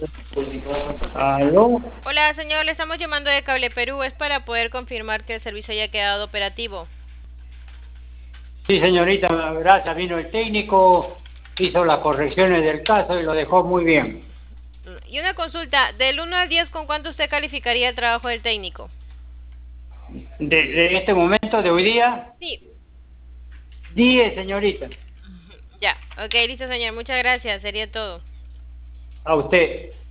¿Aló? Hola, señor, le estamos llamando de Cable Perú. Es para poder confirmar que el servicio haya quedado operativo. Sí, señorita, gracias. Vino el técnico, hizo las correcciones del caso y lo dejó muy bien. Y una consulta, del 1 al 10, ¿con cuánto usted calificaría el trabajo del técnico? De este momento, de hoy día, Sí, 10, señorita. ya. Ok, listo, señor. Muchas gracias. Sería todo. A usted.